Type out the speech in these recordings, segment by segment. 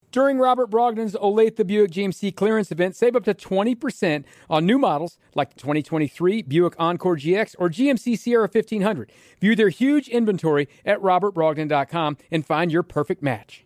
During Robert Brogdon's Olathe Buick GMC clearance event, save up to 20% on new models like the 2023 Buick Encore GX or GMC Sierra 1500. View their huge inventory at robertbrogdon.com and find your perfect match.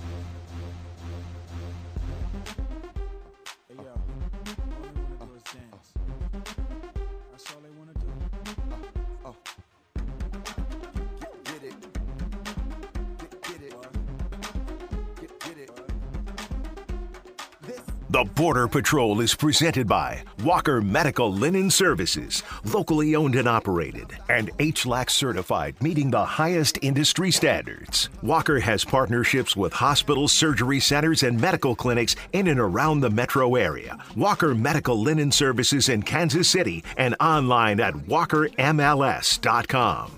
The Border Patrol is presented by Walker Medical Linen Services, locally owned and operated, and HLAC certified, meeting the highest industry standards. Walker has partnerships with hospitals, surgery centers, and medical clinics in and around the metro area. Walker Medical Linen Services in Kansas City and online at walkermls.com.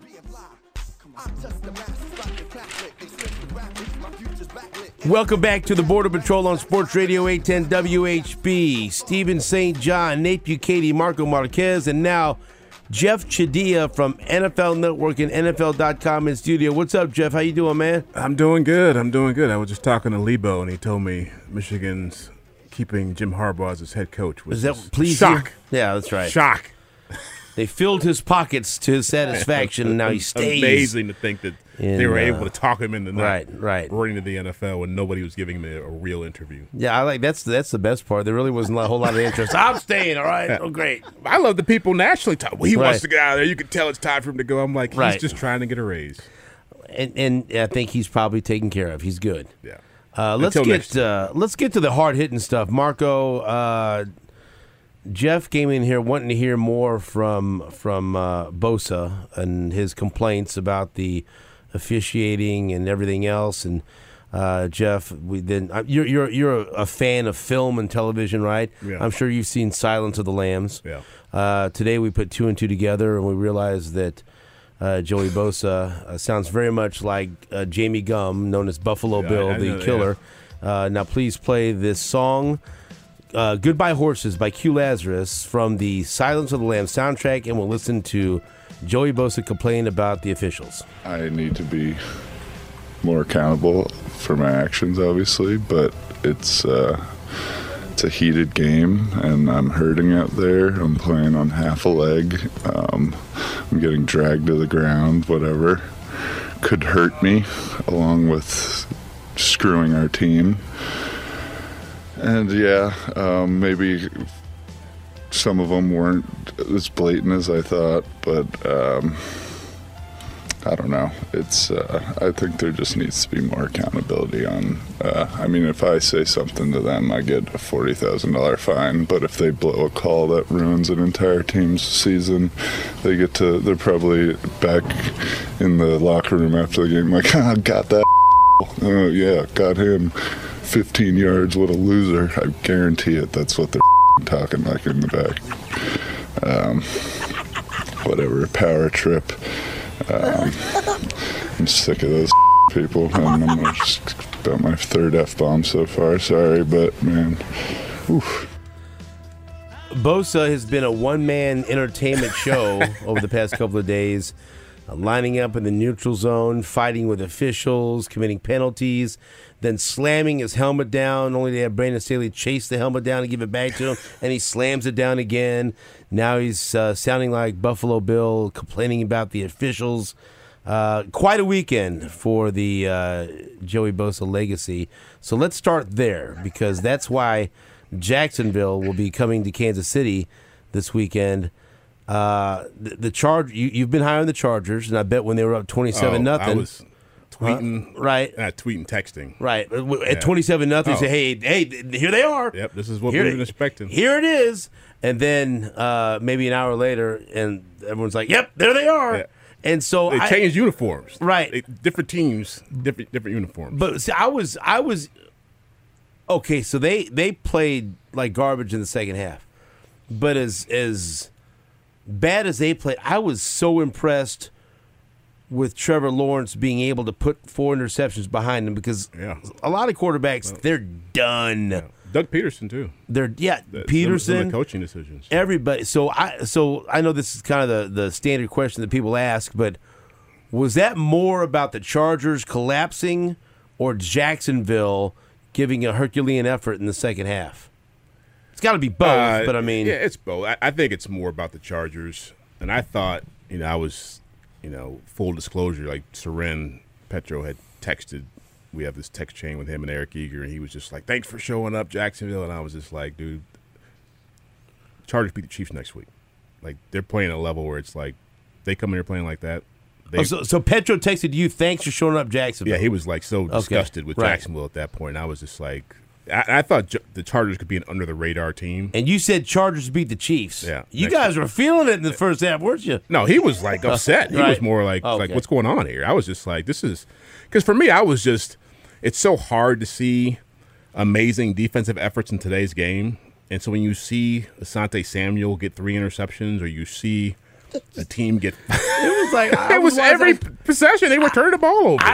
Welcome back to the Border Patrol on Sports Radio 810 WHB. Stephen St. John, Nate Bukaty, Marco Marquez, and now Jeff Chadiha from NFL Network and NFL.com in studio. What's up, Jeff? How you doing, man? I'm doing good. I was just talking to Lebo, and he told me Michigan's keeping Jim Harbaugh as his head coach. Is that please? Shock. Yeah, that's right. Shock. They filled his pockets to his satisfaction, and now he stays. Amazing to think that they were able to talk him into not right. running to the NFL when nobody was giving him a real interview. Yeah, I like that's the best part. There really wasn't a whole lot of interest. I'm staying, all right? Oh, great. I love the people nationally talk. Well, he wants to get out of there. You can tell it's time for him to go. I'm like, he's just trying to get a raise. And I think he's probably taken care of. He's good. Yeah. Let's get to the hard hitting stuff. Marco, Jeff came in here wanting to hear more from Bosa and his complaints about the officiating and everything else. And Jeff, you're a fan of film and television, right? Yeah. I'm sure you've seen Silence of the Lambs. Yeah. Today we put two and two together and we realized that Joey Bosa sounds very much like Jamie Gum, known as Buffalo Bill, the killer. Yeah. Now please play this song, Goodbye Horses by Q Lazarus from the Silence of the Lambs soundtrack, and we'll listen to Joey Bosa complain about the officials. I need to be more accountable for my actions, obviously, but it's a heated game, and I'm hurting out there. I'm playing on half a leg. I'm getting dragged to the ground. Whatever could hurt me, along with screwing our team. And maybe some of them weren't as blatant as I thought, but I don't know. It's I think there just needs to be more accountability on. If I say something to them, I get a $40,000 fine. But if they blow a call that ruins an entire team's season, they're probably back in the locker room after the game, like, got that. Oh yeah, got him. 15 yards, what a loser. I guarantee it. That's what they're talking like in the back. Whatever, power trip. I'm sick of those people. And I'm just about my third F-bomb so far. Sorry, but man. Oof. Bosa has been a one-man entertainment show over the past couple of days, lining up in the neutral zone, fighting with officials, committing penalties, then slamming his helmet down, only to have Brandon Staley chase the helmet down and give it back to him, and he slams it down again. Now he's sounding like Buffalo Bill, complaining about the officials. Quite a weekend for the Joey Bosa legacy. So let's start there, because that's why Jacksonville will be coming to Kansas City this weekend. You've been high on the Chargers, and I bet when they were up 27-0. I was tweeting, right? Tweeting, texting, right? At 27-0, you say, "Hey, here they are." Yep, this is what we've been expecting. Here it is, and then maybe an hour later, and everyone's like, "Yep, there they are." Yeah. And so they changed uniforms, right? Different teams, different uniforms. But see, I was okay. So they played like garbage in the second half, but as bad as they played, I was so impressed with Trevor Lawrence being able to put 4 interceptions behind him, because a lot of quarterbacks, they're done. Yeah. Doug Peterson too. Peterson. Some of the coaching decisions. Everybody. So I know this is kind of the standard question that people ask, but was that more about the Chargers collapsing or Jacksonville giving a Herculean effort in the second half? It's got to be both, but I mean. Yeah, it's both. I think it's more about the Chargers. And I thought, I was, full disclosure, like Seren Petro had texted. We have this text chain with him and Eric Eager, and he was just like, thanks for showing up, Jacksonville. And I was just like, dude, Chargers beat the Chiefs next week. Like, they're playing at a level where it's like, they come in here playing like that. So Petro texted you, thanks for showing up, Jacksonville. Yeah, he was like so disgusted with Jacksonville at that point. And I was just like, I thought the Chargers could be an under-the-radar team. And you said Chargers beat the Chiefs. Yeah. You guys were feeling it in the first half, weren't you? No, he was like upset. He was more like, what's going on here? I was just like, this is – because for me, I was just – it's so hard to see amazing defensive efforts in today's game. And so when you see Asante Samuel get 3 interceptions, or you see a team get – it was like – it was every possession they were turning the ball over.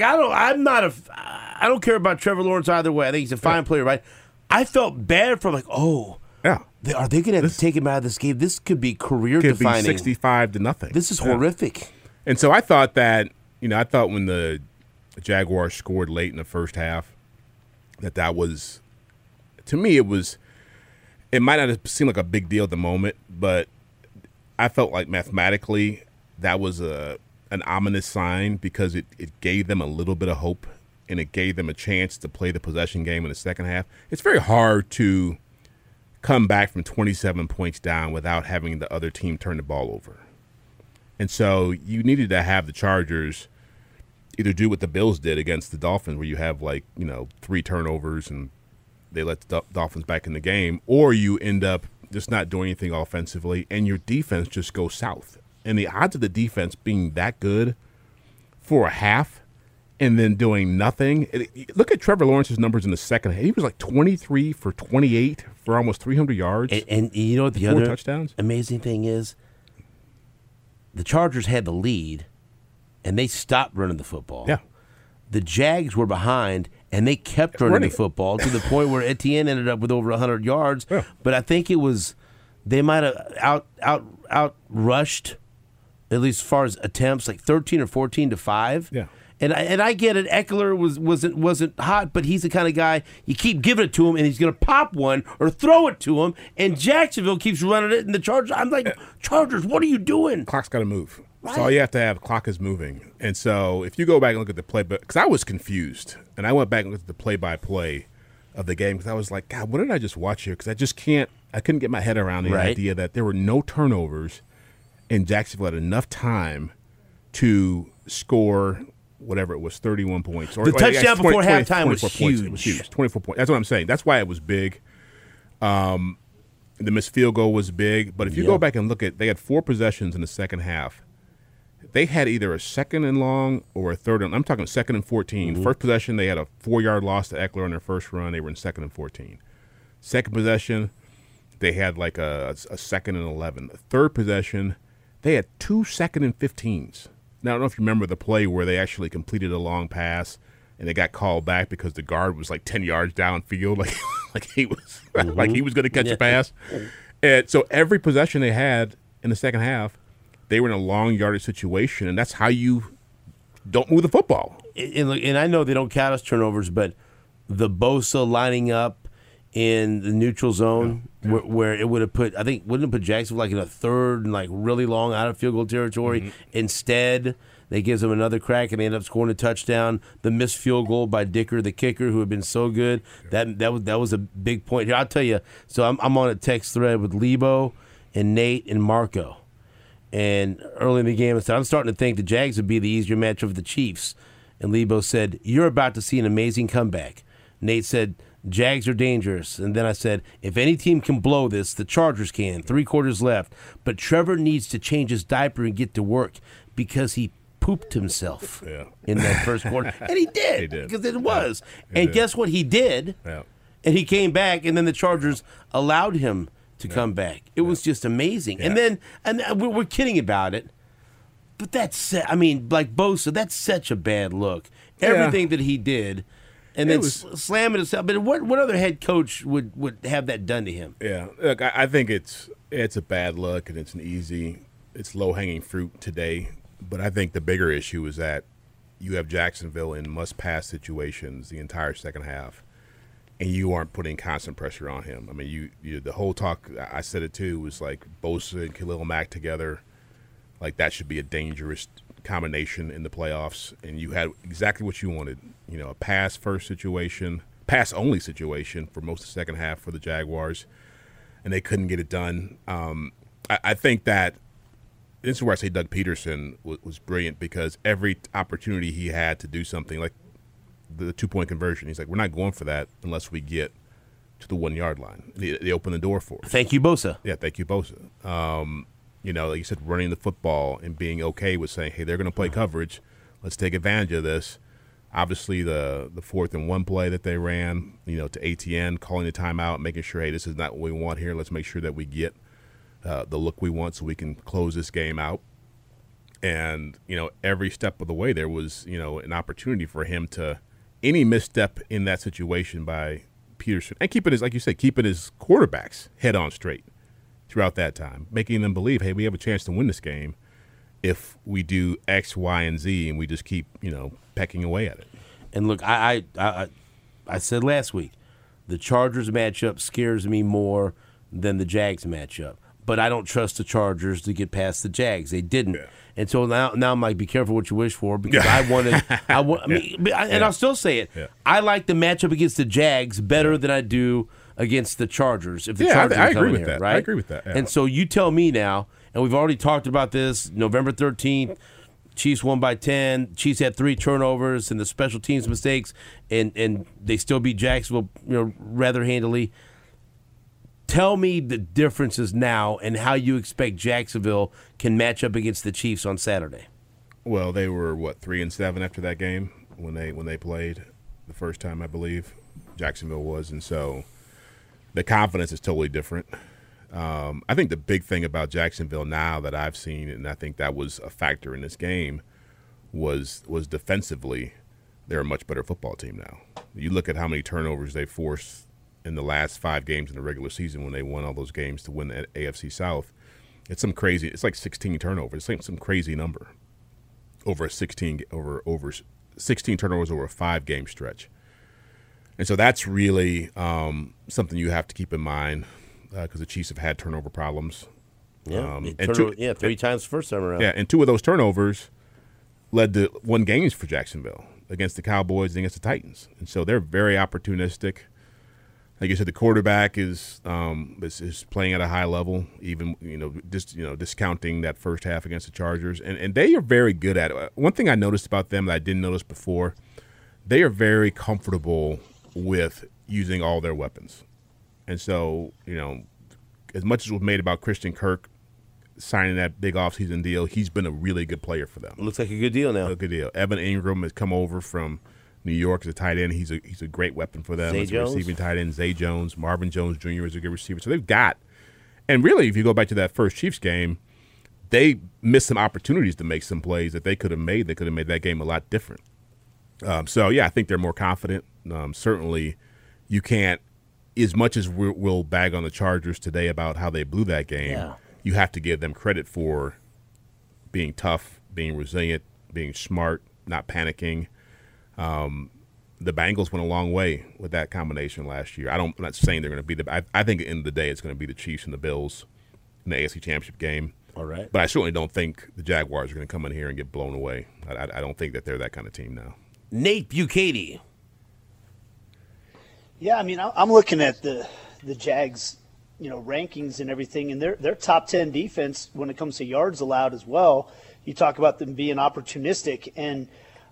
I don't care about Trevor Lawrence either way. I think he's a fine player, right? I felt bad for are they going to have to take him out of this game? This could be career-defining. Could be 65-0. This is horrific. And so I thought that, when the Jaguars scored late in the first half, that was, to me, it might not have seemed like a big deal at the moment, but I felt like mathematically that was an ominous sign, because it gave them a little bit of hope, and it gave them a chance to play the possession game in the second half. It's very hard to come back from 27 points down without having the other team turn the ball over. And so you needed to have the Chargers either do what the Bills did against the Dolphins, where you have 3 turnovers and they let the Dolphins back in the game, or you end up just not doing anything offensively and your defense just goes south. And the odds of the defense being that good for a half and then doing nothing. Look at Trevor Lawrence's numbers in the second half. He was like 23 for 28 for almost 300 yards. And you know what the 4 other touchdowns? Amazing thing is? The Chargers had the lead, and they stopped running the football. Yeah. The Jags were behind, and they kept running the football to the point where Etienne ended up with over 100 yards. Yeah. But I think it was they might have out rushed, at least as far as attempts, like 13 or 14 to 5. Yeah. And I get it. Eckler wasn't hot, but he's the kind of guy you keep giving it to him, and he's going to pop one or throw it to him. And Jacksonville keeps running it, and the Chargers. I'm like, Chargers, what are you doing? Clock's got to move. Right. That's all you have to have. Clock is moving. And so if you go back and look at the play, because I was confused, and I went back and looked at the play-by-play of the game, because I was like, God, what did I just watch here? Because I couldn't get my head around the idea that there were no turnovers, and Jacksonville had enough time to score whatever it was, 31 points. The touchdown before halftime was huge. It was huge. 24 points. That's what I'm saying. That's why it was big. The missed field goal was big. But if you go back and look at, they had 4 possessions in the second half. They had either a second and long or a third and, I'm talking second and 14. Mm-hmm. First possession, they had a 4-yard loss to Eckler on their first run. They were in second and 14. Second possession, they had like a second and 11. The third possession, they had 2 second and 15s. Now, I don't know if you remember the play where they actually completed a long pass and they got called back because the guard was like 10 yards downfield, like he was like he was going to catch a pass. And so every possession they had in the second half, they were in a long yardage situation, and that's how you don't move the football. And I know they don't count as turnovers, but the Bosa lining up in the neutral zone where it would have put, I think, wouldn't it put Jacksonville like in a third and like really long out of field goal territory? Mm-hmm. Instead, they gives them another crack and they end up scoring a touchdown. The missed field goal by Dicker, the kicker, who had been so good, that was a big point here. I'll tell you. So I'm on a text thread with Lebo and Nate and Marco, and early in the game I said, I'm starting to think the Jags would be the easier matchup of the Chiefs. And Lebo said, you're about to see an amazing comeback. Nate said, Jags are dangerous. And then I said, if any team can blow this, the Chargers can. 3 quarters left. But Trevor needs to change his diaper and get to work because he pooped himself in that first quarter. And he did. Because it was. And guess what? He did. Yeah. And he came back, and then the Chargers allowed him to come back. It was just amazing. Yeah. And we're kidding about it. But that's, I mean, like Bosa, that's such a bad look. Everything that he did. And then slamming himself. But what other head coach would have that done to him? Yeah. Look, I think it's a bad look, and it's low-hanging fruit today. But I think the bigger issue is that you have Jacksonville in must-pass situations the entire second half. and you aren't putting constant pressure on him. I mean, you the whole talk, I said it too, was like Bosa and Khalil Mack together. Like that should be a dangerous combination in the playoffs, and you had exactly what you wanted. You know, a pass-only situation for most of the second half for the Jaguars, and they couldn't get it done. I think that this is where I say Doug Peterson was brilliant, because every opportunity he had to do something, like the 2-point conversion, he's like, we're not going for that unless we get to the 1-yard line. They open the door for us. Thank you, Bosa. Yeah, thank you, Bosa. You know, like you said, running the football and being okay with saying, hey, they're going to play coverage. Let's take advantage of this. Obviously, the 4th and 1 play that they ran, you know, to ATN, calling the timeout, making sure, hey, this is not what we want here. Let's make sure that we get the look we want so we can close this game out. And, you know, every step of the way there was, you know, an opportunity for him to any misstep in that situation by Peterson, and keeping his, like you said, keeping his quarterbacks head on straight throughout that time, making them believe, hey, we have a chance to win this game if we do X, Y, and Z, and we just keep, you know, pecking away at it. And look, I said last week, the Chargers matchup scares me more than the Jags matchup. But I don't trust the Chargers to get past the Jags. They didn't. Yeah. And so now I'm like, be careful what you wish for, because and I'll still say it. Yeah. I like the matchup against the Jags better than I do against the Chargers. If the Chargers I are agree coming with here, that. Right? I agree with that. Yeah. And so you tell me now, and we've already talked about this, November 13th, Chiefs won by 10. Chiefs had 3 turnovers and the special teams mistakes, and they still beat Jacksonville, you know, rather handily. Tell me the differences now and how you expect Jacksonville can match up against the Chiefs on Saturday. Well, they were 3-7 after that game when they played the first time, I believe. Jacksonville was, and so the confidence is totally different. I think the big thing about Jacksonville now that I've seen, and I think that was a factor in this game, was defensively they're a much better football team now. You look at how many turnovers they forced in the last 5 games in the regular season when they won all those games to win the AFC South. It's like 16 turnovers. It's like some crazy number over 16 turnovers over a 5-game stretch. And so that's really something you have to keep in mind, because the Chiefs have had turnover problems. Yeah, 3 times the first time around. Yeah, and 2 of those turnovers led to 1 games for Jacksonville against the Cowboys and against the Titans. And so they're very opportunistic. Like you said, the quarterback is playing at a high level, even discounting that first half against the Chargers, and they are very good at it. One thing I noticed about them that I didn't notice before, they are very comfortable with using all their weapons, and so as much as was made about Christian Kirk signing that big offseason deal, he's been a really good player for them. Looks like a good deal now. A good deal. Evan Ingram has come over from New York as a tight end. He's a great weapon for them. As a receiving tight end. Zay Jones, Marvin Jones Jr. is a good receiver. So they've got, and really, if you go back to that first Chiefs game, they missed some opportunities to make some plays that they could have made. They could have made that game a lot different. So yeah, I think they're more confident. Certainly, you can't, as much as we'll bag on the Chargers today about how they blew that game. Yeah. You have to give them credit for being tough, being resilient, being smart, not panicking. The Bengals went a long way with that combination last year. I'm not saying they're going to be I think at the end of the day it's going to be the Chiefs and the Bills in the AFC Championship game. All right. But I certainly don't think the Jaguars are going to come in here and get blown away. I don't think that they're that kind of team now. Nate Bukaty. Yeah, I mean, I'm looking at the Jags, rankings and everything, and their top 10 defense when it comes to yards allowed as well. You talk about them being opportunistic, and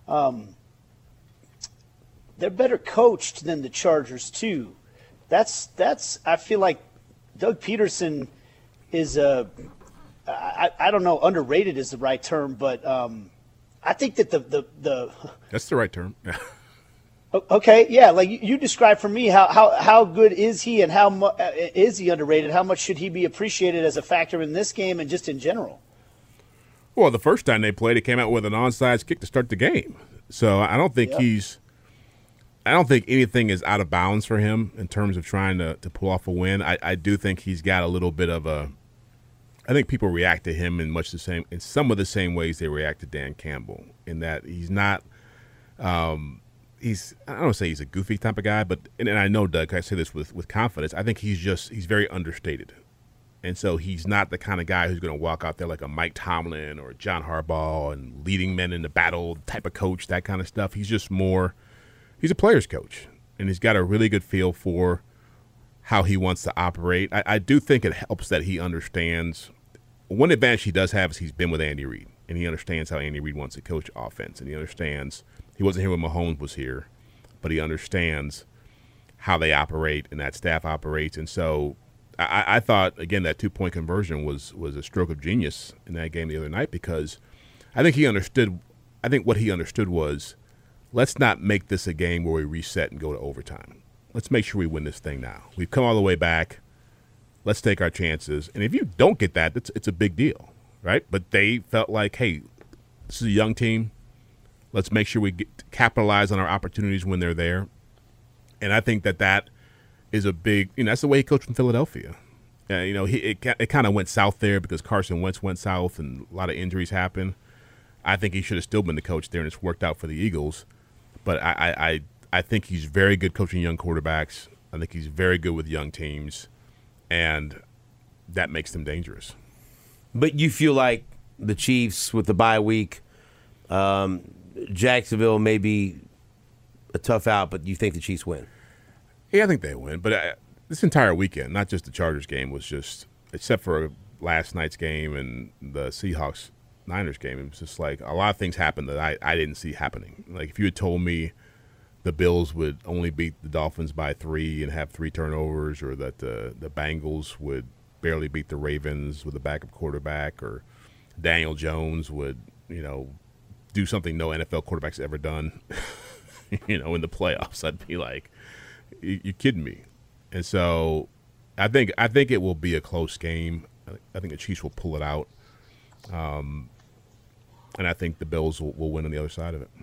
they're better coached than the Chargers too. That's I feel like Doug Peterson is I don't know, underrated is the right term, but I think that the that's the right term. Okay, yeah, like you described for me how good is he and how is he underrated? How much should he be appreciated as a factor in this game and just in general? Well, the first time they played, he came out with an onside kick to start the game. So I don't think I don't think anything is out of bounds for him in terms of trying to pull off a win. I do think he's got a little bit of I think people react to him in some of the same ways they react to Dan Campbell, in that he's not I don't want to say he's a goofy type of guy, but and I know Doug, I say this with confidence. I think he's very understated. And so he's not the kind of guy who's going to walk out there like a Mike Tomlin or John Harbaugh and leading men into battle type of coach, that kind of stuff. He's just he's a player's coach, and he's got a really good feel for how he wants to operate. I do think it helps that he understands. One advantage he does have is he's been with Andy Reid, and he understands how Andy Reid wants to coach offense, and he understands he wasn't here when Mahomes was here, but he understands how they operate and that staff operates. And so I thought, again, that 2-point conversion was a stroke of genius in that game the other night, because I think what he understood was, let's not make this a game where we reset and go to overtime. Let's make sure we win this thing now. We've come all the way back. Let's take our chances. And if you don't get that, it's a big deal, right? But they felt like, hey, this is a young team. Let's make sure we capitalize on our opportunities when they're there. And I think that is a big, that's the way he coached in Philadelphia. It kind of went south there because Carson Wentz went south and a lot of injuries happened. I think he should have still been the coach there, and it's worked out for the Eagles. But I think he's very good coaching young quarterbacks. I think he's very good with young teams, and that makes them dangerous. But you feel like the Chiefs with the bye week, Jacksonville may be a tough out, but you think the Chiefs win? Yeah, I think they win. But this entire weekend, not just the Chargers game, was just, except for last night's game and the Seahawks-Niners game, it was just like a lot of things happened that I didn't see happening. Like if you had told me the Bills would only beat the Dolphins by 3 and have 3 turnovers, or that the Bengals would barely beat the Ravens with a backup quarterback, or Daniel Jones would, do something no NFL quarterback's ever done, in the playoffs, I'd be like, you kidding me? And so I think it will be a close game. I think the Chiefs will pull it out. And I think the Bills will win on the other side of it.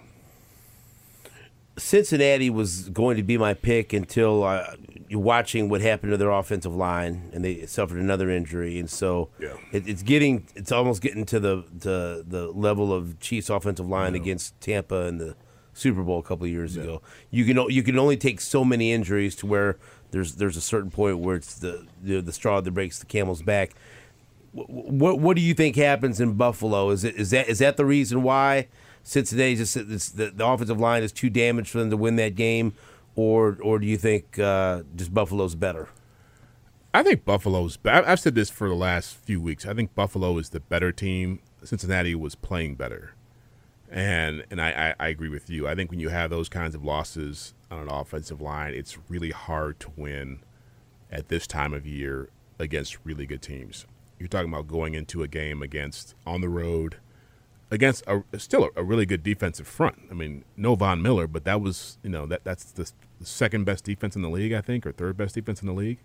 Cincinnati was going to be my pick until you're watching what happened to their offensive line, and they suffered another injury, and so it's almost getting to the level of Chiefs' offensive line against Tampa in the Super Bowl a couple of years ago. You can only take so many injuries to where there's a certain point where it's the straw that breaks the camel's back. What do you think happens in Buffalo? Is that the reason why Cincinnati the offensive line is too damaged for them to win that game, or do you think just Buffalo's better? I think Buffalo's. I've said this for the last few weeks. I think Buffalo is the better team. Cincinnati was playing better, and I agree with you. I think when you have those kinds of losses on an offensive line, it's really hard to win at this time of year against really good teams. You're talking about going into a game on the road against still a really good defensive front. I mean, no Von Miller, but that was that's the second best defense in the league, I think, or third best defense in the league.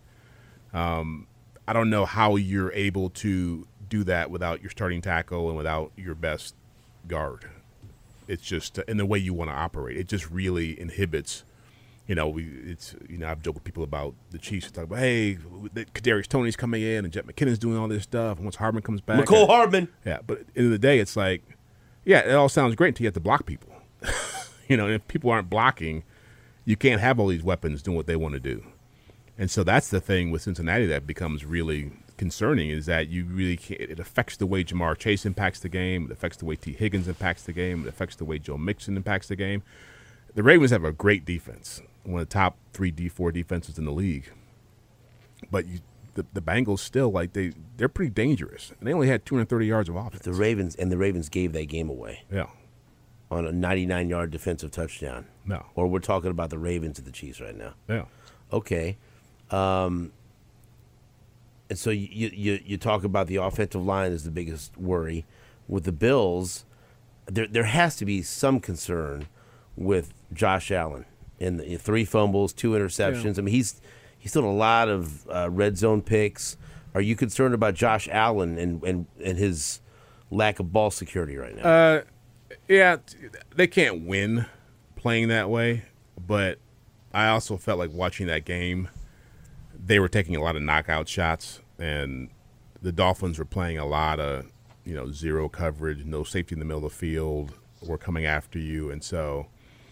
I don't know how you're able to do that without your starting tackle and without your best guard. It's just in the way you want to operate. It just really inhibits. I've joked with people about the Chiefs. Talk about, hey, Kadarius Toney's coming in and Jet McKinnon's doing all this stuff. And once Hardman comes back, McCole Hardman. Yeah, but at the end of the day, it's like, yeah, it all sounds great until you have to block people. And if people aren't blocking, you can't have all these weapons doing what they want to do. And so that's the thing with Cincinnati that becomes really concerning, is that you really can't. It affects the way Jamar Chase impacts the game. It affects the way T. Higgins impacts the game. It affects the way Joe Mixon impacts the game. The Ravens have a great defense, one of the top 3 D4 defenses in the league. But the Bengals still, they're pretty dangerous, and they only had 230 yards of offense. The Ravens gave that game away. Yeah, on a 99-yard defensive touchdown. No, or we're talking about the Ravens and the Chiefs right now. Yeah. Okay. And so you talk about the offensive line is the biggest worry. With the Bills, there has to be some concern with Josh Allen and the 3 fumbles, 2 interceptions. Yeah. I mean, he's done a lot of red zone picks. Are you concerned about Josh Allen and his lack of ball security right now? Yeah, they can't win playing that way, but I also felt like watching that game, they were taking a lot of knockout shots, and the Dolphins were playing a lot of, zero coverage, no safety in the middle of the field, were coming after you, and so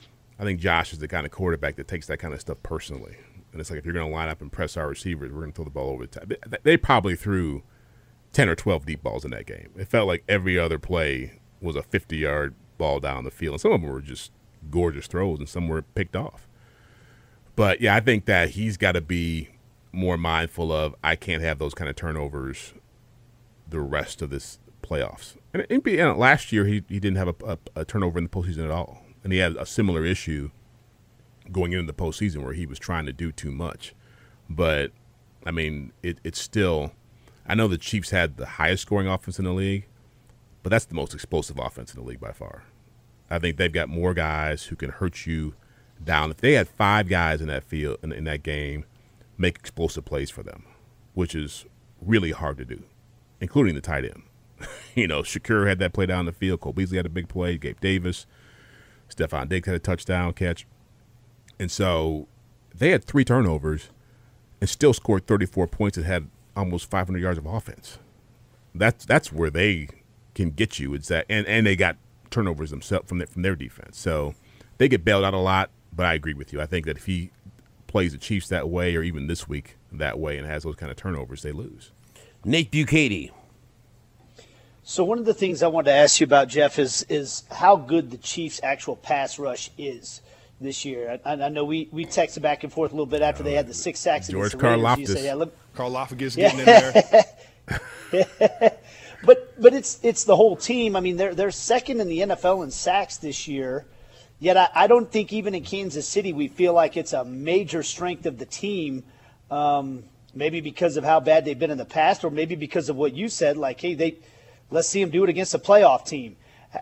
I think Josh is the kind of quarterback that takes that kind of stuff personally. And it's like, if you're going to line up and press our receivers, we're going to throw the ball over the top. They probably threw 10 or 12 deep balls in that game. It felt like every other play was a 50-yard ball down the field. And some of them were just gorgeous throws, and some were picked off. But, yeah, I think that he's got to be more mindful of, I can't have those kind of turnovers the rest of this playoffs. And last year he didn't have a turnover in the postseason at all. And he had a similar issue going into the postseason where he was trying to do too much. But, I mean, it's still – I know the Chiefs had the highest scoring offense in the league, but that's the most explosive offense in the league by far. I think they've got more guys who can hurt you down. If they had 5 guys in that field in that game, make explosive plays for them, which is really hard to do, including the tight end. Shakur had that play down the field. Cole Beasley had a big play. Gabe Davis. Stephon Diggs had a touchdown catch. And so they had 3 turnovers and still scored 34 points and had almost 500 yards of offense. That's where they can get you. It's that, and they got turnovers themselves from their defense. So they get bailed out a lot, but I agree with you. I think that if he plays the Chiefs that way, or even this week that way, and has those kind of turnovers, they lose. Nate Bukaty. So one of the things I wanted to ask you about, Jeff, is how good the Chiefs' actual pass rush is this year. I know we texted back and forth a little bit after they had the 6 sacks against the Raiders. Karlaftis getting in there. But it's the whole team. I mean, they're second in the NFL in sacks this year. Yet I don't think even in Kansas City we feel like it's a major strength of the team. Maybe because of how bad they've been in the past, or maybe because of what you said, like, hey, let's see them do it against a playoff team.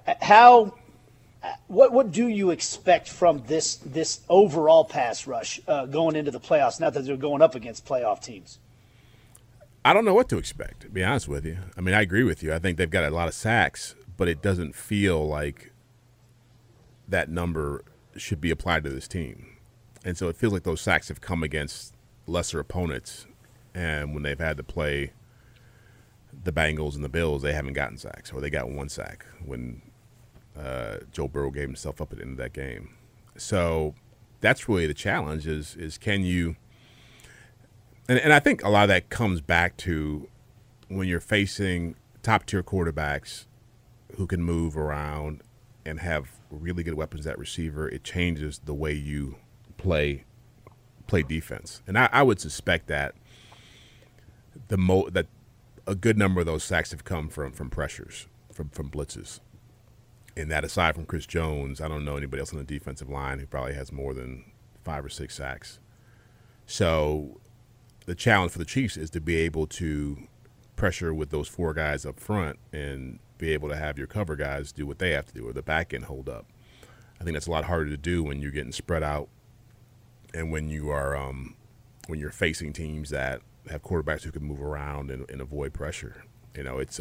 What do you expect from this overall pass rush going into the playoffs, now that they're going up against playoff teams? I don't know what to expect, to be honest with you. I mean, I agree with you. I think they've got a lot of sacks, but it doesn't feel like that number should be applied to this team. And so it feels like those sacks have come against lesser opponents, and when they've had to play the Bengals and the Bills, they haven't gotten sacks, or they got 1 sack when Joe Burrow gave himself up at the end of that game. So that's really the challenge is can you – and I think a lot of that comes back to when you're facing top-tier quarterbacks who can move around and have really good weapons at receiver, it changes the way you play defense. And I would suspect that that a good number of those sacks have come from pressures, from blitzes. And that, aside from Chris Jones, I don't know anybody else on the defensive line who probably has more than 5 or 6 sacks. So the challenge for the Chiefs is to be able to pressure with those 4 guys up front and be able to have your cover guys do what they have to do, or the back end hold up. I think that's a lot harder to do when you're getting spread out, and when you are when you're facing teams that have quarterbacks who can move around and avoid pressure. It's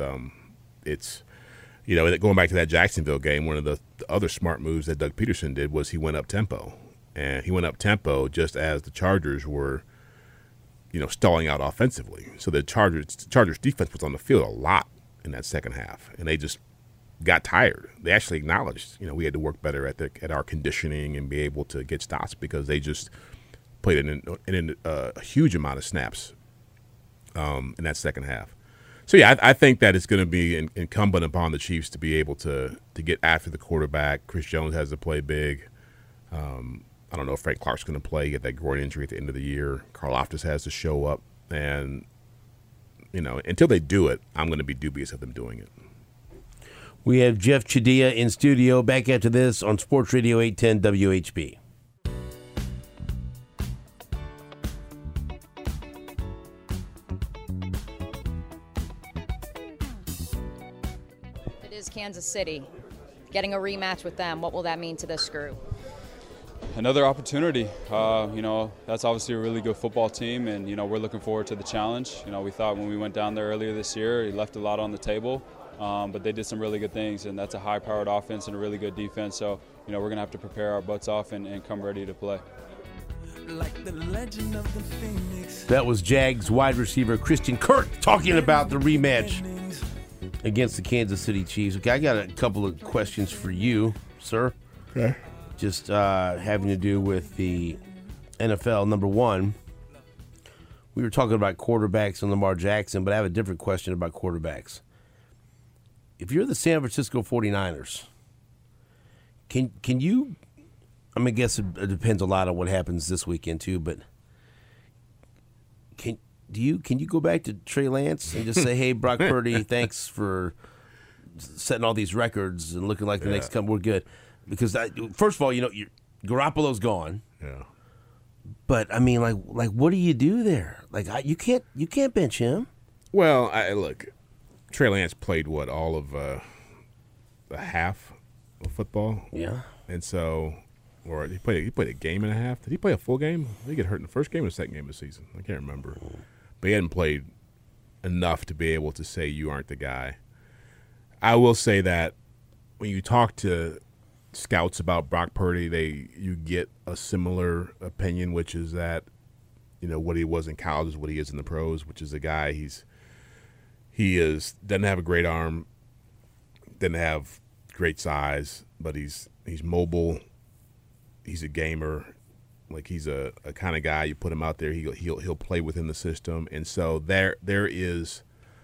going back to that Jacksonville game, one of the other smart moves that Doug Peterson did was he went up tempo, and he went up tempo just as the Chargers were, stalling out offensively. So the Chargers defense was on the field a lot in that second half, and they just got tired. They actually acknowledged, we had to work better at our conditioning and be able to get stops, because they just played in a huge amount of snaps in that second half. So, yeah, I think that it's going to be incumbent upon the Chiefs to be able to get after the quarterback. Chris Jones has to play big. I don't know if Frank Clark's going to play. He had that groin injury at the end of the year. Karlaftis has to show up. And, until they do it, I'm going to be dubious of them doing it. We have Jeff Chadiha in studio. Back after this on Sports Radio 810 WHB. It is Kansas City. Getting a rematch with them, what will that mean to this group? Another opportunity. That's obviously a really good football team, and, we're looking forward to the challenge. We thought when we went down there earlier this year, he left a lot on the table. But they did some really good things, and that's a high-powered offense and a really good defense. So, we're going to have to prepare our butts off and come ready to play. Like the legend of the Phoenix. That was Jags wide receiver Christian Kirk talking about the rematch against the Kansas City Chiefs. Okay, I got a couple of questions for you, sir. Okay. just having to do with the NFL. Number one, we were talking about quarterbacks and Lamar Jackson, but I have a different question about quarterbacks. If you're the San Francisco 49ers, can you, I guess it depends a lot on what happens this weekend too, but can you go back to Trey Lance and just say, hey, Brock Purdy, thanks for setting all these records and looking like the next couple, we're good. Because, first of all, Garoppolo's gone. Yeah. But, what do you do there? You can't bench him. Well, look, Trey Lance played, all of a half of football? Yeah. And so, or he played a game and a half. Did he play a full game? Did he get hurt in the first game or the second game of the season? I can't remember. But he hadn't played enough to be able to say you aren't the guy. I will say that when you talk to scouts about Brock Purdy, you get a similar opinion, which is that, what he was in college is what he is in the pros, which is a guy doesn't have a great arm, doesn't have great size, but he's mobile. He's a gamer. He's a kind of guy, you put him out there, he'll play within the system. And so there is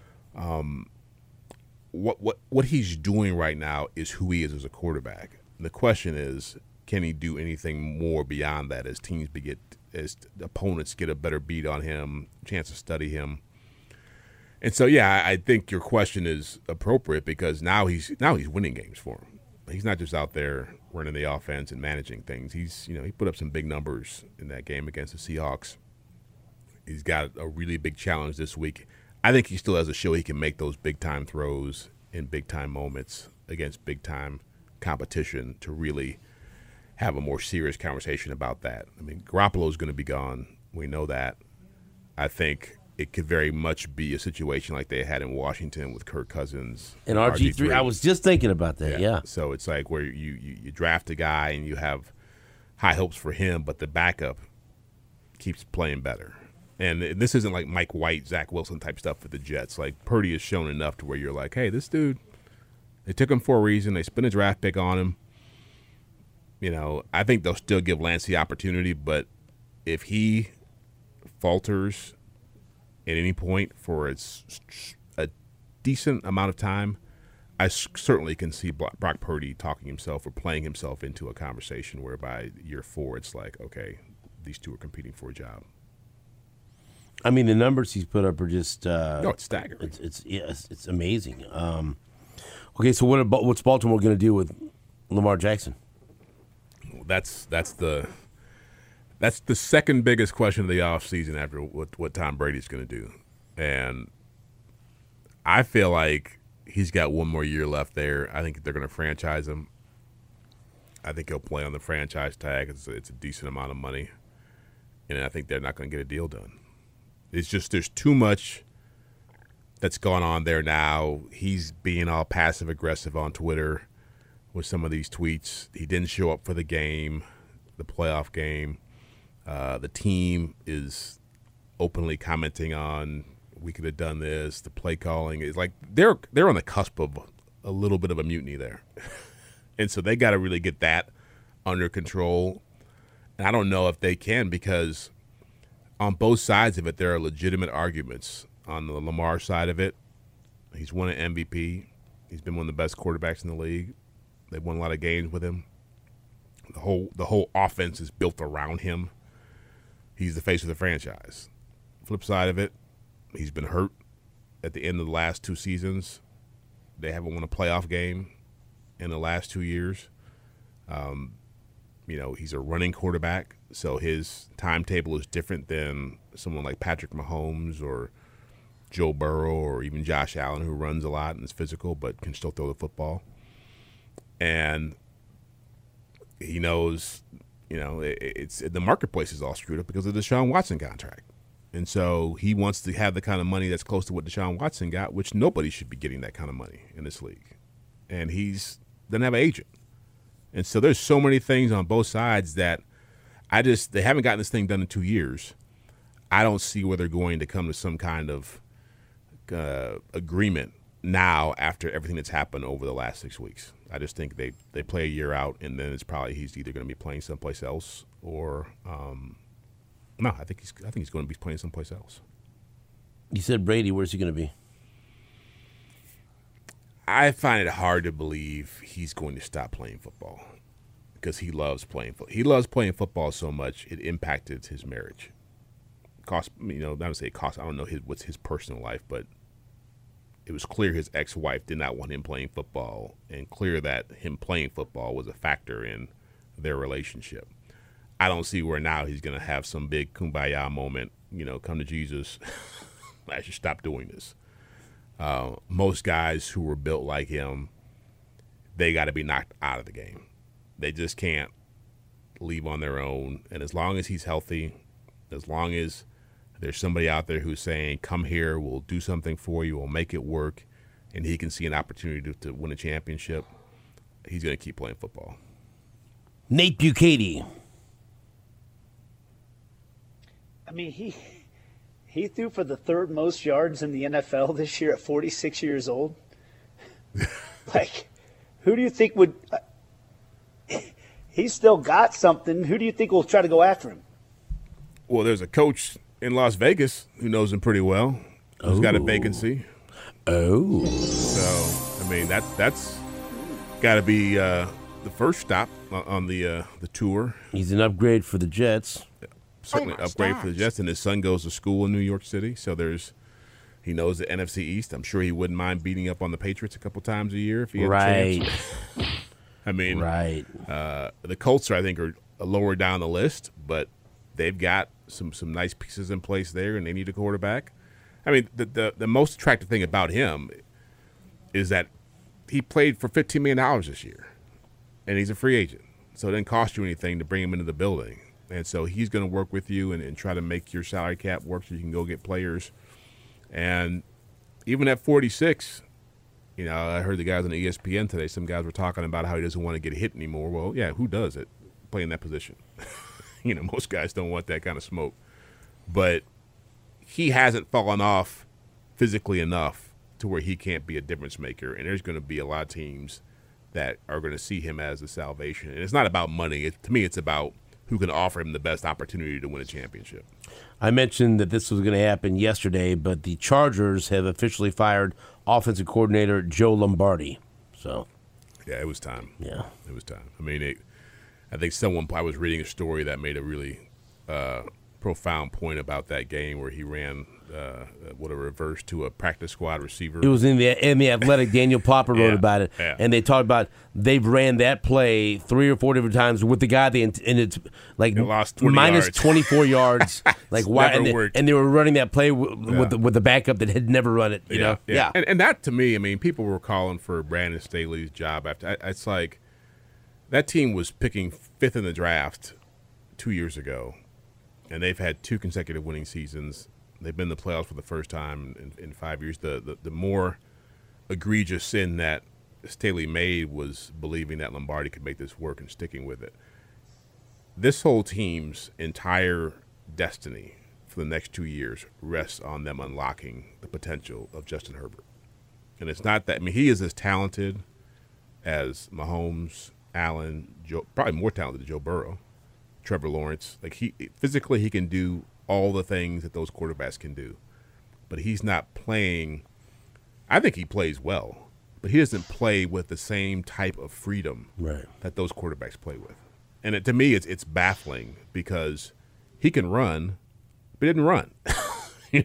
what he's doing right now is who he is as a quarterback. And the question is, can he do anything more beyond that as as opponents get a better beat on him, chance to study him? And so, yeah, I think your question is appropriate because now he's winning games for him. He's not just out there running the offense and managing things. He put up some big numbers in that game against the Seahawks. He's got a really big challenge this week. I think he still has a show he can make those big-time throws in big-time moments against big-time competition to really have a more serious conversation about that. Garoppolo's going to be gone. We know that. I think it could very much be a situation like they had in Washington with Kirk Cousins and RG3. I was just thinking about that. Yeah. So it's like where you draft a guy and you have high hopes for him, but the backup keeps playing better. And this isn't like Mike White, Zach Wilson type stuff for the Jets. Purdy has shown enough to where you're like, hey, this dude, they took him for a reason. They spent a draft pick on him. I think they'll still give Lance the opportunity, but if he falters at any point for a decent amount of time, I certainly can see Brock Purdy talking himself or playing himself into a conversation whereby year 4 it's like, okay, these two are competing for a job. The numbers he's put up are just it's staggering. It's amazing. Okay, so what's Baltimore going to do with Lamar Jackson? That's the second biggest question of the offseason after what Tom Brady's going to do. And I feel like he's got one more year left there. I think they're going to franchise him. I think he'll play on the franchise tag. It's a decent amount of money. And I think they're not going to get a deal done. It's just there's too much that's gone on there now. He's being all passive-aggressive on Twitter with some of these tweets. He didn't show up for the game, the playoff game. The team is openly commenting on we could have done this. The play calling is like they're on the cusp of a little bit of a mutiny there, and so they got to really get that under control. And I don't know if they can because on both sides of it there are legitimate arguments. On the Lamar side of it, he's won an MVP. He's been one of the best quarterbacks in the league. They've won a lot of games with him. The whole offense is built around him. He's the face of the franchise. Flip side of it, he's been hurt at the end of the last 2 seasons. They haven't won a playoff game in the last 2 years. He's a running quarterback, so his timetable is different than someone like Patrick Mahomes or Joe Burrow or even Josh Allen, who runs a lot and is physical but can still throw the football. And he knows, it's the marketplace is all screwed up because of the Deshaun Watson contract. And so he wants to have the kind of money that's close to what Deshaun Watson got, which nobody should be getting that kind of money in this league. And doesn't have an agent. And so there's so many things on both sides that they haven't gotten this thing done in 2 years. I don't see where they're going to come to some kind of agreement now after everything that's happened over the last 6 weeks. I just think they play a year out, and then it's probably he's either going to be playing someplace else or no. I think he's going to be playing someplace else. You said Brady. Where's he going to be? I find it hard to believe he's going to stop playing football because he loves playing football. He loves playing football so much it impacted his marriage. Cost, not to say it cost. I don't know what's his personal life, but it was clear his ex-wife did not want him playing football, and clear that him playing football was a factor in their relationship. I don't see where now he's going to have some big kumbaya moment, come to Jesus. I should stop doing this. Most guys who were built like him, they got to be knocked out of the game. They just can't leave on their own. And as long as he's healthy, as long as there's somebody out there who's saying, come here, we'll do something for you, we'll make it work, and he can see an opportunity to win a championship, he's going to keep playing football. Nate Bukaty. I mean, he threw for the third most yards in the NFL this year at 46 years old. Like, who do you think would he's still got something. Who do you think will try to go after him? Well, there's a coach in Las Vegas who knows him pretty well, who's got a vacancy. Oh. So, I mean, that's got to be the first stop on the tour. He's an upgrade for the Jets. Certainly upgrade for the Jets, and his son goes to school in New York City, so he knows the NFC East. I'm sure he wouldn't mind beating up on the Patriots a couple times a year if he had a chance. I mean, the Colts, I think, are lower down the list, but they've got some nice pieces in place there, and they need a quarterback. I mean, the most attractive thing about him is that he played for $15 million this year, and he's a free agent, so it didn't cost you anything to bring him into the building. And so he's going to work with you and try to make your salary cap work so you can go get players. And even at 46, I heard the guys on ESPN today, some guys were talking about how he doesn't want to get hit anymore. Well, yeah, who does it? Play in that position. Most guys don't want that kind of smoke. But he hasn't fallen off physically enough to where he can't be a difference maker. And there's going to be a lot of teams that are going to see him as a salvation. And it's not about money. To me, it's about who can offer him the best opportunity to win a championship. I mentioned that this was going to happen yesterday, but the Chargers have officially fired offensive coordinator Joe Lombardi. So, yeah, it was time. Yeah, it was time. I mean, I think I was reading a story that made a really profound point about that game where he ran a reverse to a practice squad receiver. It was in the Athletic. Daniel Popper wrote about it, and they talked about they've ran that play 3 or 4 different times with the guy, and it's like lost 20 minus yards. 24 yards. Like why? And they were running that play with the backup that had never run it. You know, yeah. And that to me, I mean, people were calling for Brandon Staley's job after. It's like that team was picking 5th in the draft 2 years ago. And they've had 2 consecutive winning seasons. They've been in the playoffs for the first time in 5 years. The more egregious sin that Staley made was believing that Lombardi could make this work and sticking with it. This whole team's entire destiny for the next 2 years rests on them unlocking the potential of Justin Herbert. And it's not that – I mean, he is as talented as Mahomes, Allen, probably more talented than Joe Burrow. Trevor Lawrence, like he can do all the things that those quarterbacks can do, but he's not playing. I think he plays well, but he doesn't play with the same type of freedom that those quarterbacks play with. And to me, it's baffling because he can run, but he didn't run. He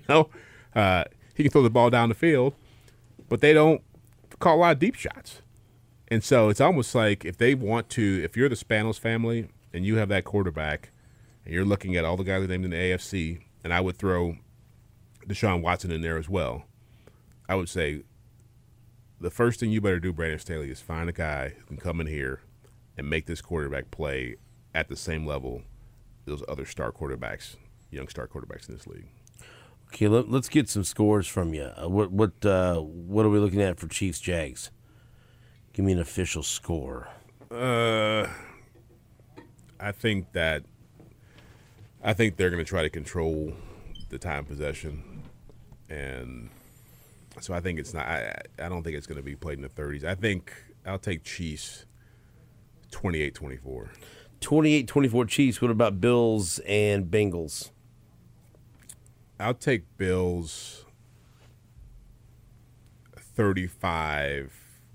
can throw the ball down the field, but they don't call a lot of deep shots. And so it's almost like if you're the Spanos family and you have that quarterback, and you're looking at all the guys named in the AFC, and I would throw Deshaun Watson in there as well, I would say the first thing you better do, Brandon Staley, is find a guy who can come in here and make this quarterback play at the same level those other star quarterbacks, young star quarterbacks in this league. Okay, let's get some scores from you. What are we looking at for Chiefs-Jags? Give me an official score. I think they're going to try to control the time possession, and So I think it's not. I don't think it's going to be played in the 30s. I think I'll take Chiefs 28-24. 28-24 Chiefs. What about Bills and Bengals? I'll take Bills 35-27.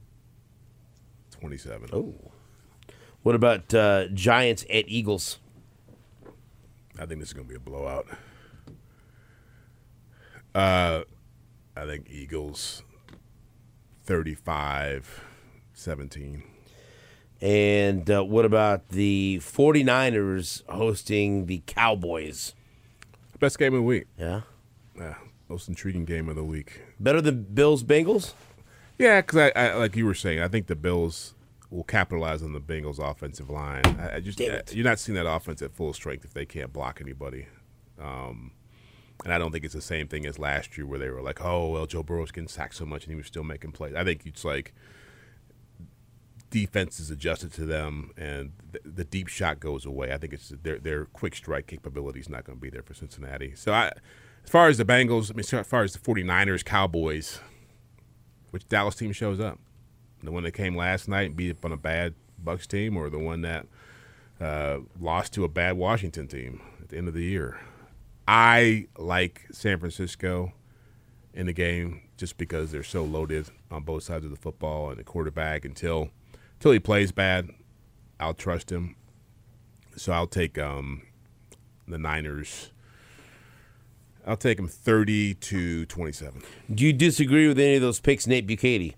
Oh. What about Giants at Eagles? I think this is going to be a blowout. I think Eagles 35-17. And what about the 49ers hosting the Cowboys? Best game of the week. Yeah? Yeah, most intriguing game of the week. Better than Bills-Bengals? Yeah, because I like you were saying, I think the Bills will capitalize on the Bengals' offensive line. You're not seeing that offense at full strength if they can't block anybody. And I don't think it's the same thing as last year where they were like, oh, well, Joe Burrow's getting sacked so much and he was still making plays. I think it's like defense is adjusted to them and the deep shot goes away. I think it's their quick strike capability is not going to be there for Cincinnati. So as far as the Bengals, as far as the 49ers, Cowboys, which Dallas team shows up? The one that came last night and beat up on a bad Bucs team, or the one that lost to a bad Washington team at the end of the year? I like San Francisco in the game just because they're so loaded on both sides of the football, and the quarterback until he plays bad, I'll trust him. So I'll take the Niners. I'll take them 30-27. Do you disagree with any of those picks, Nate Bukaty?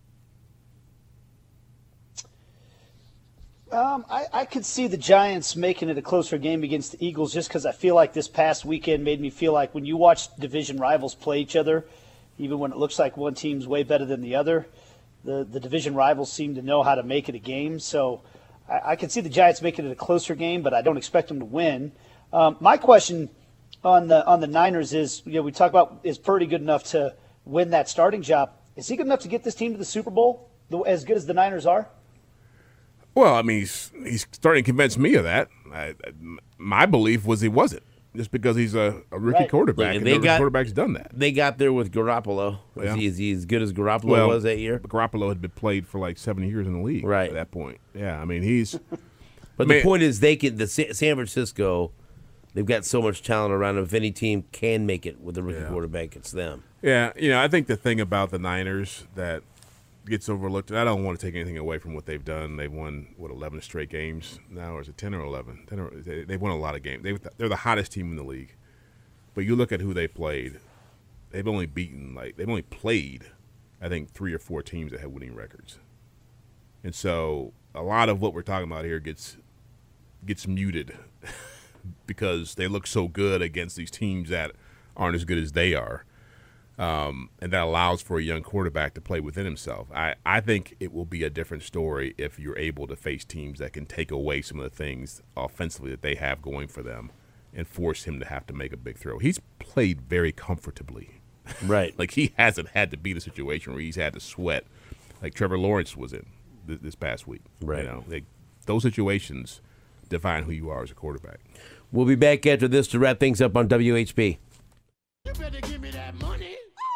I could see the Giants making it a closer game against the Eagles just because I feel like this past weekend made me feel like when you watch division rivals play each other, even when it looks like one team's way better than the other, the division rivals seem to know how to make it a game. So I can see the Giants making it a closer game, but I don't expect them to win. My question on the Niners is, we talk about, is Purdy good enough to win that starting job? Is he good enough to get this team to the Super Bowl, as good as the Niners are? Well, I mean, he's starting to convince me of that. My belief was he wasn't, just because he's a rookie quarterback, and every quarterback's done that. They got there with Garoppolo. Yeah. Is he as good as Garoppolo was that year? Garoppolo had been played for like 7 years in the league at that point. Yeah, I mean, he's – But the point is San Francisco, they've got so much talent around them. If any team can make it with a rookie quarterback, it's them. Yeah, I think the thing about the Niners that – gets overlooked. I don't want to take anything away from what they've done. They've won 11 straight games now, or is it 10 or 11? They've won a lot of games. They're the hottest team in the league. But you look at who they played. They've only played, I think, 3 or 4 teams that have winning records. And so a lot of what we're talking about here gets muted because they look so good against these teams that aren't as good as they are. And that allows for a young quarterback to play within himself. I think it will be a different story if you're able to face teams that can take away some of the things offensively that they have going for them and force him to have to make a big throw. He's played very comfortably. Right. Like he hasn't had to be in a situation where he's had to sweat like Trevor Lawrence was in this past week. Right. Those situations define who you are as a quarterback. We'll be back after this to wrap things up on WHB. You better give me that money.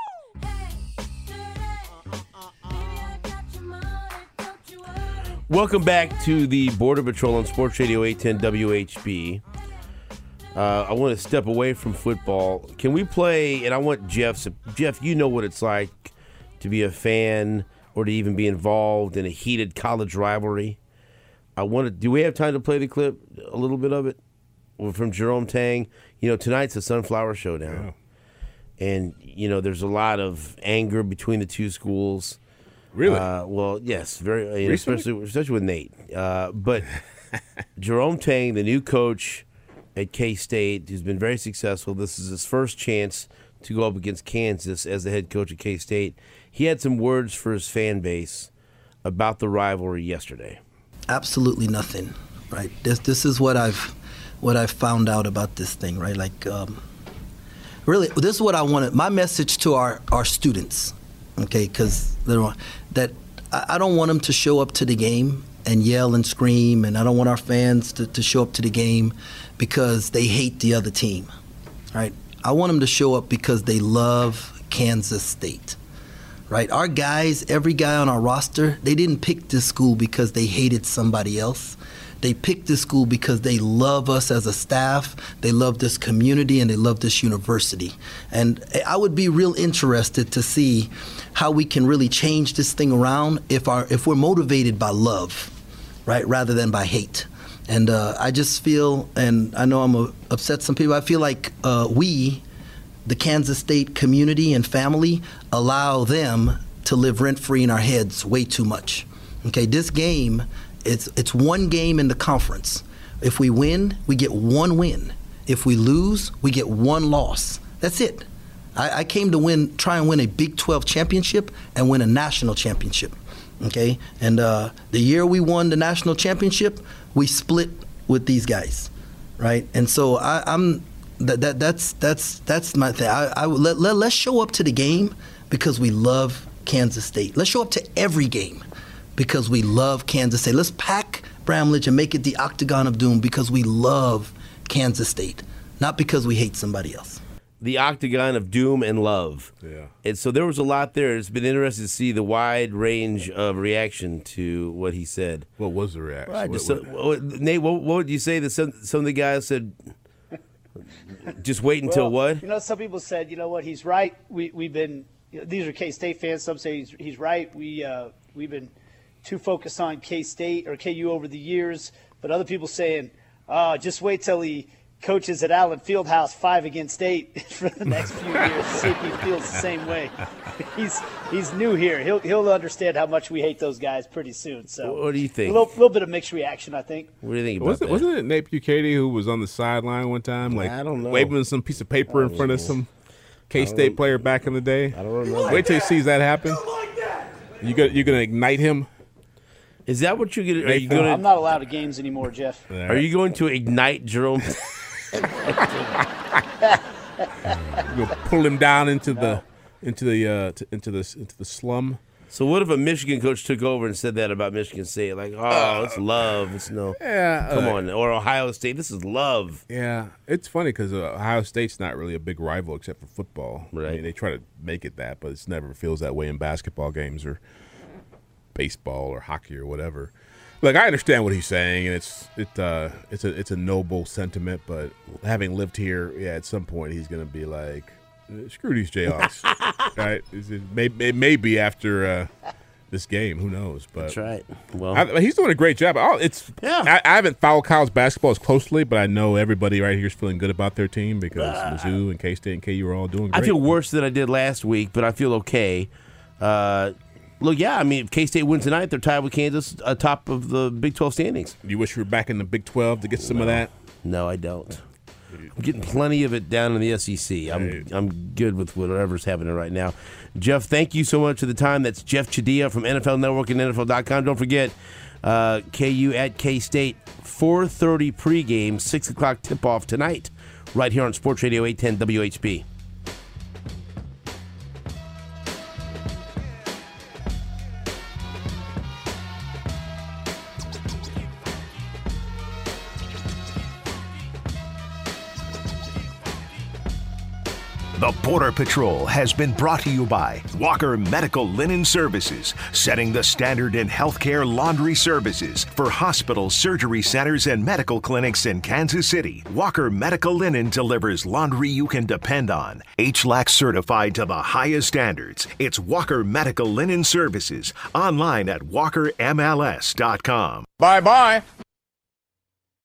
Welcome back to the Border Patrol on Sports Radio 810 WHB. I want to step away from football. Can we play, and I want Jeff, you know what it's like to be a fan or to even be involved in a heated college rivalry. Do we have time to play the clip, a little bit of it, from Jerome Tang? Tonight's the Sunflower Showdown. Yeah. And, there's a lot of anger between the two schools. Really? Well, yes, very, especially with Nate. But Jerome Tang, the new coach at K-State, who's been very successful. This is his first chance to go up against Kansas as the head coach at K-State. He had some words for his fan base about the rivalry yesterday. Absolutely nothing, right? This is what I've found out about this thing, right? Like, really, this is what I wanted. My message to our students. Okay, because I don't want them to show up to the game and yell and scream, and I don't want our fans to show up to the game because they hate the other team, right? I want them to show up because they love Kansas State. right? Our guys, every guy on our roster, they didn't pick this school because they hated somebody else. They picked this school because they love us as a staff, they love this community, and they love this university. And I would be real interested to see how we can really change this thing around if we're motivated by love, right, rather than by hate. And I just feel, and I know I'm upset some people, I feel like we, the Kansas State community and family, allow them to live rent-free in our heads way too much. Okay, this game, it's one game in the conference. If we win, we get one win. If we lose, we get one loss. That's it. I came to try and win a Big 12 championship and win a national championship. Okay, and the year we won the national championship, we split with these guys, right? And so that's my thing. Let's show up to the game because we love Kansas State. Let's show up to every game because we love Kansas State. Let's pack Bramlage and make it the Octagon of Doom because we love Kansas State, not because we hate somebody else. The Octagon of Doom and Love. Yeah. And so there was a lot there. It's been interesting to see the wide range of reaction to what he said. What was the reaction? Right, Nate, what would you say that some of the guys said, just wait until what? You know, some people said, you know what, he's right. We've been, these are K-State fans. Some say he's right. We've been too focused on K-State or KU over the years. But other people saying, just wait till he coaches at Allen Fieldhouse 5 against 8 for the next few years. See if he feels the same way. He's new here. He'll understand how much we hate those guys pretty soon. So what do you think? A little bit of mixed reaction, I think. What do you think about that? Wasn't it Nate Bukaty who was on the sideline one time, like I don't know, waving some piece of paper in front of some K-State player back in the day? I don't remember. Wait till he sees that happen. You're gonna ignite him. Is that what you're gonna? I'm not allowed to games anymore, Jeff. Are you going to ignite Jerome? You'll pull him down into the slum. So what if a Michigan coach took over and said that about Michigan State? Like, it's love. It's no. Yeah. Come on. Or Ohio State. This is love. Yeah. It's funny because Ohio State's not really a big rival except for football. Right. I mean, they try to make it that, but it never feels that way in basketball games or baseball or hockey or whatever. Look, I understand what he's saying, and it's a noble sentiment. But having lived here, at some point he's going to be like, "Screw these Jayhawks." Right? It may be after this game. Who knows? But that's right. Well, he's doing a great job. I haven't followed college basketball as closely, but I know everybody right here is feeling good about their team because Mizzou and K-State and KU are all doing great. I feel worse than I did last week, but I feel okay. Look, I mean, if K-State wins tonight, they're tied with Kansas atop of the Big 12 standings. You wish you were back in the Big 12 to get some of that? No, I don't. I'm getting plenty of it down in the SEC. I'm good with whatever's happening right now. Jeff, thank you so much for the time. That's Jeff Chadiha from NFL Network and NFL.com. Don't forget, KU at K-State, 4:30 pregame, 6 o'clock tip-off tonight, right here on Sports Radio 810 WHB. The Border Patrol has been brought to you by Walker Medical Linen Services, setting the standard in healthcare laundry services for hospitals, surgery centers, and medical clinics in Kansas City. Walker Medical Linen delivers laundry you can depend on. HLAC certified to the highest standards. It's Walker Medical Linen Services. Online at walkermls.com. Bye-bye.